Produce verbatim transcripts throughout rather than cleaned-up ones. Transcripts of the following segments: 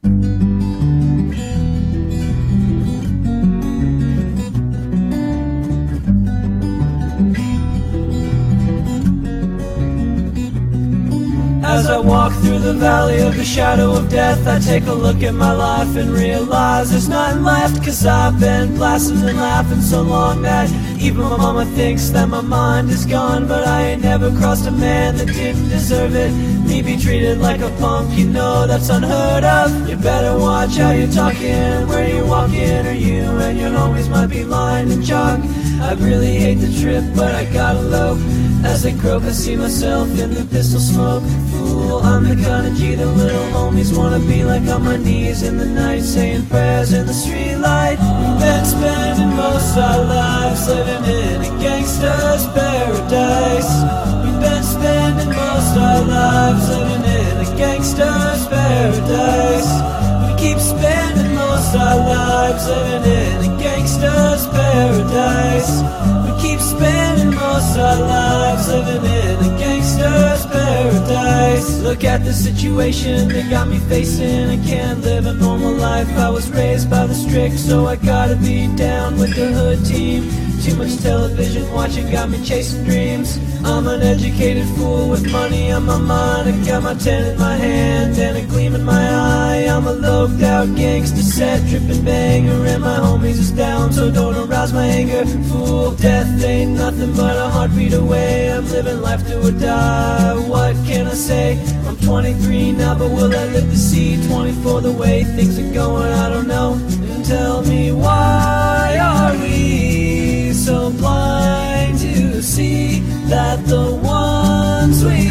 As I walk through the valley of the shadow of death, I take a look at my life and realize there's nothing left. Cause I've been blasting and laughing so long that even my mama thinks that my mind is gone. But I ain't never crossed a man that didn't deserve it. Me be treated like a punk, you know that's unheard of. You better watch how you're talking, where you're walking, or you and your homies might be lying in chalk. I really hate the trip, but I gotta low. As I croak, I see myself in the pistol smoke. Fool, I'm the kind of G that little homies wanna be like, on my knees in the night, saying prayers in the street light. We've been spending most our lives living in a gangster's paradise. We've been spending most our lives living in a gangster's paradise. We keep spending most our lives living in a gangster's paradise. We keep spending most our lives living in a gangster's paradise. Look at the situation they got me facing. I can't live a normal life. I was raised by the strict, so I gotta be down with the hood team. Too much television watching got me chasing dreams. I'm an educated fool with money on my mind. I got my ten in my hand and a gleam in my eye. I'm a loped out gangster, set tripping banger, and my homies is down, so don't arouse my anger. Fool, death ain't nothing but a heartbeat away. I'm living life do or die. What can I say? I'm twenty-three now, but will I live to see twenty-four? The way things are going, I don't know. And tell me, why are we so blind to see that the ones we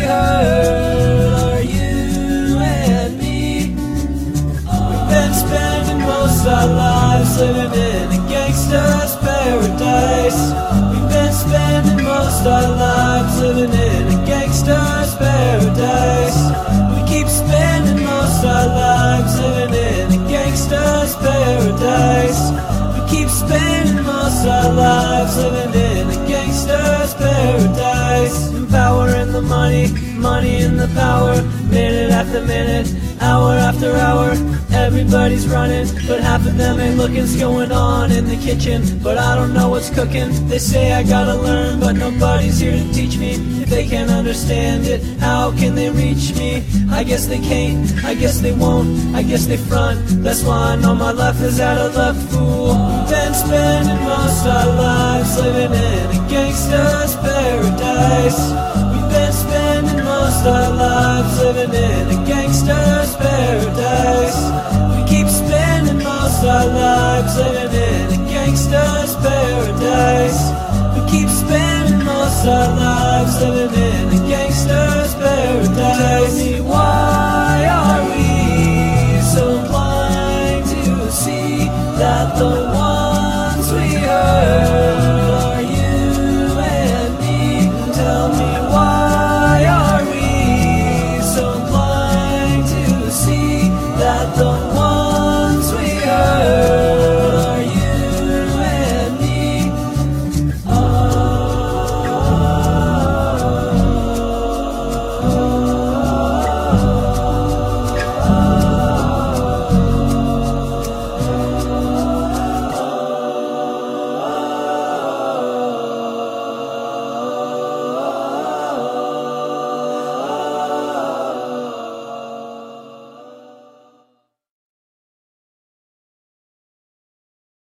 hurt are you and me? We've been spending most our lives living in a gangster's paradise. We've been spending most our lives living in a gangster's paradise. We keep spending most our lives living in a gangster's paradise. We keep spending most our lives living in a gangster's paradise. And power and the money, money and the power. Minute after minute, hour after hour, everybody's running, but half of them ain't looking's going on in the kitchen. But I don't know what's cooking. They say I gotta learn, but nobody's here to teach me. If they can't understand it, how can they reach me? I guess they can't, I guess they won't, I guess they front. That's why I know my life is out of luck, fool. We've been spending most our lives living in a gangster's paradise. We've been spending most our lives living in a gangster's paradise. We keep spending most our lives living in a gangster's paradise. We keep spending most our lives living in